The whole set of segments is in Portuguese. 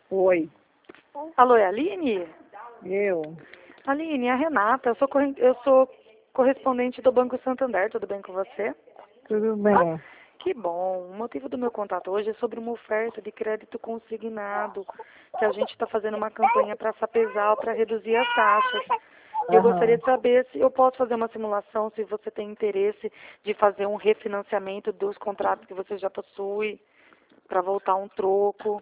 Oi, Alô, é a Aline? eu. Aline, é a Renata. Eu sou correspondente do Banco Santander. Tudo bem com você? Tudo bem? Que bom. O motivo do meu contato hoje é sobre uma oferta de crédito consignado, que a gente está fazendo uma campanha para Sapezal para reduzir as taxas. Eu gostaria Aham. de saber se eu posso fazer uma simulação, se você tem interesse de fazer um refinanciamento dos contratos que você já possui, para voltar um troco.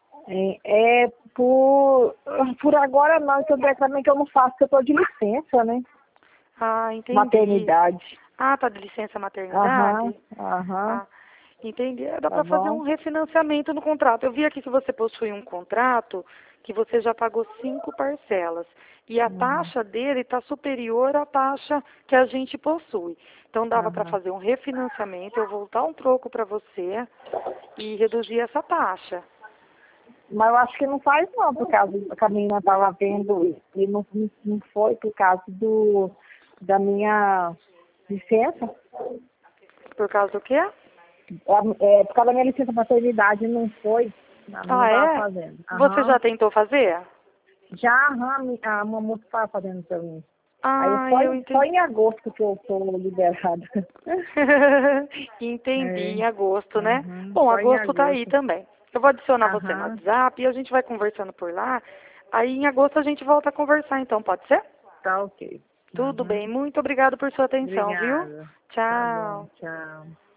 Por agora não, então também que eu não faço, porque eu tô de licença, né? Ah, entendi. Maternidade. Ah, tá de licença Aham, maternidade? aham, Ah, entendi. Dá tá para fazer bom. um refinanciamento no contrato. Eu vi aqui que você possui um contrato que você já pagou 5 parcelas. E a Uhum, taxa dele está superior à taxa que a gente possui. Então dava para aham. fazer um refinanciamento, eu voltar um troco para você e reduzir essa taxa. Mas eu acho que não faz não, por causa que a menina estava vendo e não foi por causa da minha licença. Por causa do quê? Por causa da minha licença maternidade não foi, não Ah, estava é? fazendo. Você já Aham. tentou fazer? Já a uma moça estava fazendo para mim. Aí Ah, só, eu só entendi. em agosto que eu estou liberada. Entendi, É, em agosto, né? Bom, só em agosto tá aí agosto. também. Eu vou adicionar você no Aham, WhatsApp e a gente vai conversando por lá. Aí em agosto a gente volta a conversar, então, pode ser? tá ok. Tudo bem. Muito obrigado por sua atenção, viu? Obrigada. Tá bom, Tchau. tchau.